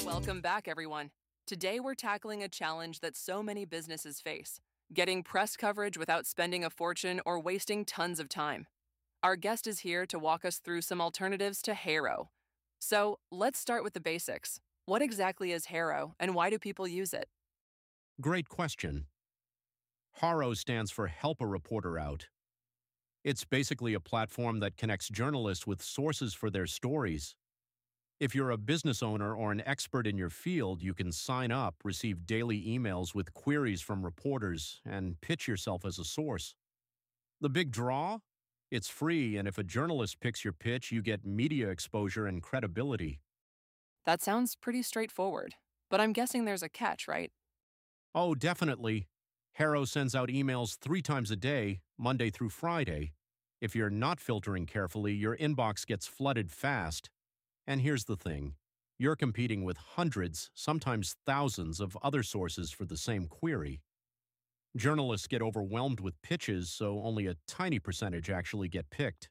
Welcome back, everyone. Today, we're tackling a challenge that so many businesses face: getting press coverage without spending a fortune or wasting tons of time. Our guest is here to walk us through some alternatives to HARO. So, let's start with the basics. What exactly is HARO, and why do people use it? Great question. HARO stands for Help a Reporter Out. It's basically a platform that connects journalists with sources for their stories. If you're a business owner or an expert in your field, you can sign up, receive daily emails with queries from reporters, and pitch yourself as a source. The big draw? It's free, and if a journalist picks your pitch, you get media exposure and credibility. That sounds pretty straightforward, but I'm guessing there's a catch, right? Oh, definitely. HARO sends out emails 3 times a day, Monday through Friday. If you're not filtering carefully, your inbox gets flooded fast. And here's the thing. You're competing with hundreds, sometimes thousands of other sources for the same query. Journalists get overwhelmed with pitches, so only a tiny percentage actually get picked.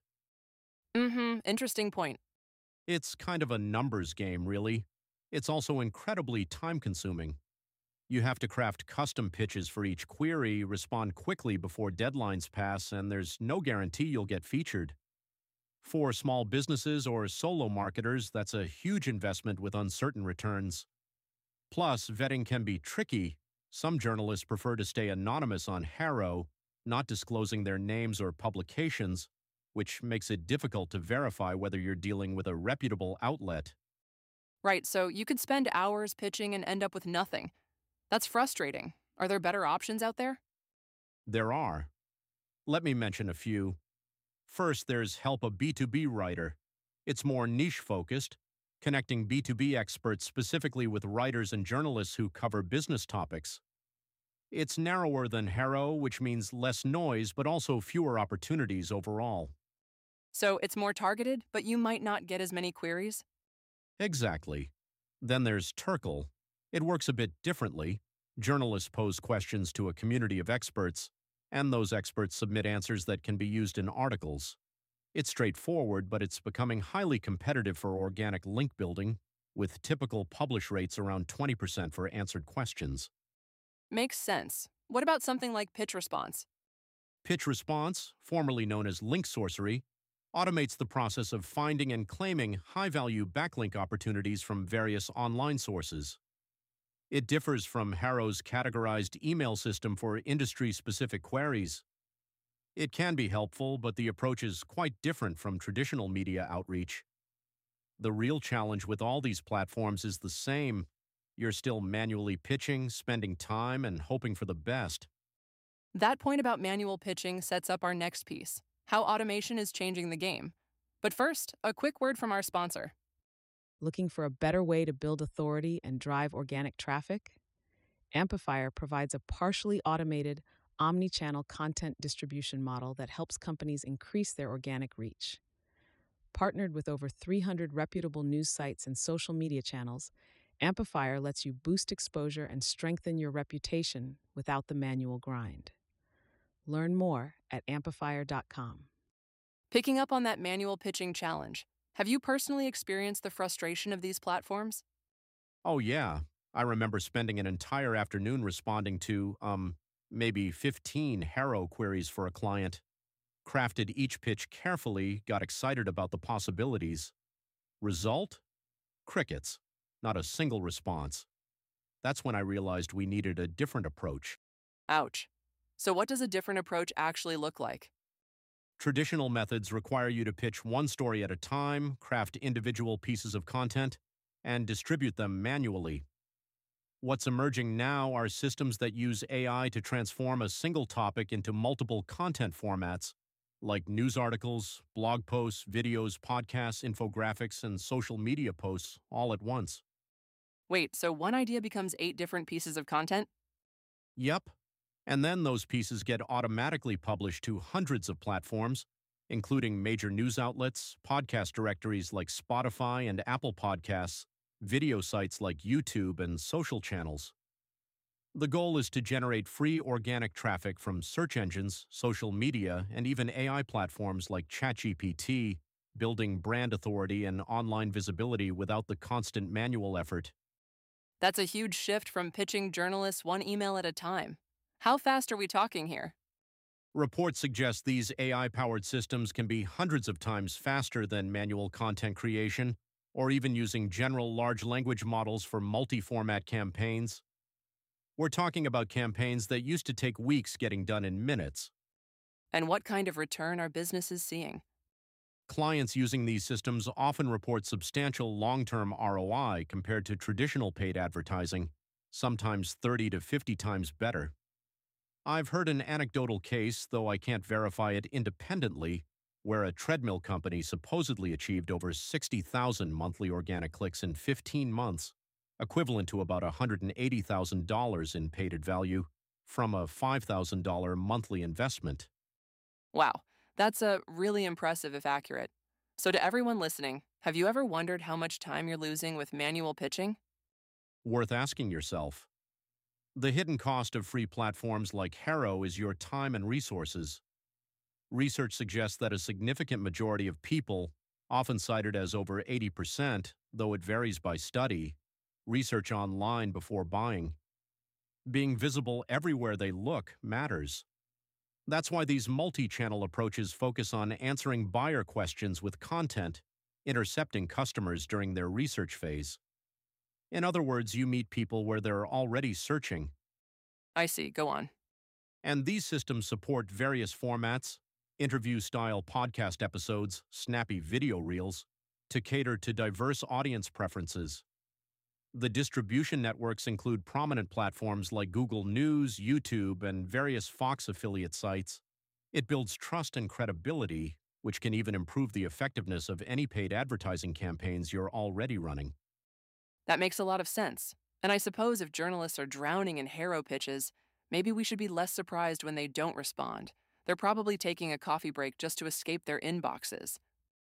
Interesting point. It's kind of a numbers game, really. It's also incredibly time-consuming. You have to craft custom pitches for each query, respond quickly before deadlines pass, and there's no guarantee you'll get featured. For small businesses or solo marketers, that's a huge investment with uncertain returns. Plus, vetting can be tricky. Some journalists prefer to stay anonymous on HARO, not disclosing their names or publications, which makes it difficult to verify whether you're dealing with a reputable outlet. Right, so you could spend hours pitching and end up with nothing. That's frustrating. Are there better options out there? There are. Let me mention a few. First, there's Help a B2B Writer. It's more niche-focused, connecting B2B experts specifically with writers and journalists who cover business topics. It's narrower than HARO, which means less noise but also fewer opportunities overall. So it's more targeted, but you might not get as many queries? Exactly. Then there's Turkle. It works a bit differently. Journalists pose questions to a community of experts, and those experts submit answers that can be used in articles. It's straightforward, but it's becoming highly competitive for organic link building, with typical publish rates around 20% for answered questions. Makes sense. What about something like Pitch Response? Pitch Response, formerly known as Link Sorcery, automates the process of finding and claiming high-value backlink opportunities from various online sources. It differs from HARO's categorized email system for industry-specific queries. It can be helpful, but the approach is quite different from traditional media outreach. The real challenge with all these platforms is the same. You're still manually pitching, spending time, and hoping for the best. That point about manual pitching sets up our next piece: how automation is changing the game. But first, a quick word from our sponsor. Looking for a better way to build authority and drive organic traffic? Amplifier provides a partially automated, omni-channel content distribution model that helps companies increase their organic reach. Partnered with over 300 reputable news sites and social media channels, Amplifier lets you boost exposure and strengthen your reputation without the manual grind. Learn more at amplifier.com. Picking up on that manual pitching challenge, have you personally experienced the frustration of these platforms? Oh yeah, I remember spending an entire afternoon responding to, maybe 15 HARO queries for a client. Crafted each pitch carefully, got excited about the possibilities. Result? Crickets. Not a single response. That's when I realized we needed a different approach. Ouch. So what does a different approach actually look like? Traditional methods require you to pitch one story at a time, craft individual pieces of content, and distribute them manually. What's emerging now are systems that use AI to transform a single topic into multiple content formats, like news articles, blog posts, videos, podcasts, infographics, and social media posts all at once. Wait, so one idea becomes 8 different pieces of content? Yep. And then those pieces get automatically published to hundreds of platforms, including major news outlets, podcast directories like Spotify and Apple Podcasts, video sites like YouTube, and social channels. The goal is to generate free organic traffic from search engines, social media, and even AI platforms like ChatGPT, building brand authority and online visibility without the constant manual effort. That's a huge shift from pitching journalists one email at a time. How fast are we talking here? Reports suggest these AI-powered systems can be hundreds of times faster than manual content creation, or even using general large language models for multi-format campaigns. We're talking about campaigns that used to take weeks getting done in minutes. And what kind of return are businesses seeing? Clients using these systems often report substantial long-term ROI compared to traditional paid advertising, sometimes 30 to 50 times better. I've heard an anecdotal case, though I can't verify it independently, where a treadmill company supposedly achieved over 60,000 monthly organic clicks in 15 months, equivalent to about $180,000 in paid ad value from a $5,000 monthly investment. Wow, that's really impressive if accurate. So to everyone listening, have you ever wondered how much time you're losing with manual pitching? Worth asking yourself. The hidden cost of free platforms like Harrow is your time and resources. Research suggests that a significant majority of people, often cited as over 80%, though it varies by study, research online before buying. Being visible everywhere they look matters. That's why these multi-channel approaches focus on answering buyer questions with content, intercepting customers during their research phase. In other words, you meet people where they're already searching. I see, go on. And these systems support various formats, interview-style podcast episodes, snappy video reels, to cater to diverse audience preferences. The distribution networks include prominent platforms like Google News, YouTube, and various Fox affiliate sites. It builds trust and credibility, which can even improve the effectiveness of any paid advertising campaigns you're already running. That makes a lot of sense. And I suppose if journalists are drowning in Harrow pitches, maybe we should be less surprised when they don't respond. They're probably taking a coffee break just to escape their inboxes.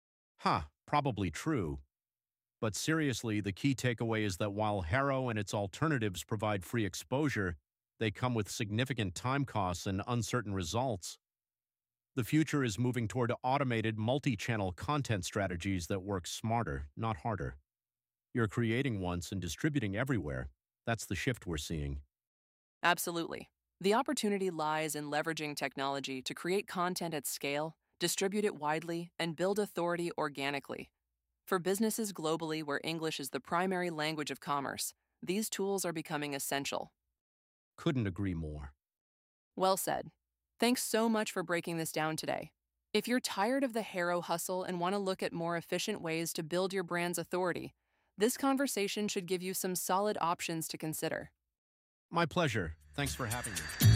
Probably true. But seriously, the key takeaway is that while Harrow and its alternatives provide free exposure, they come with significant time costs and uncertain results. The future is moving toward automated multi-channel content strategies that work smarter, not harder. You're creating once and distributing everywhere. That's the shift we're seeing. Absolutely. The opportunity lies in leveraging technology to create content at scale, distribute it widely, and build authority organically. For businesses globally where English is the primary language of commerce, these tools are becoming essential. Couldn't agree more. Well said. Thanks so much for breaking this down today. If you're tired of the Harrow hustle and want to look at more efficient ways to build your brand's authority, this conversation should give you some solid options to consider. My pleasure. Thanks for having me.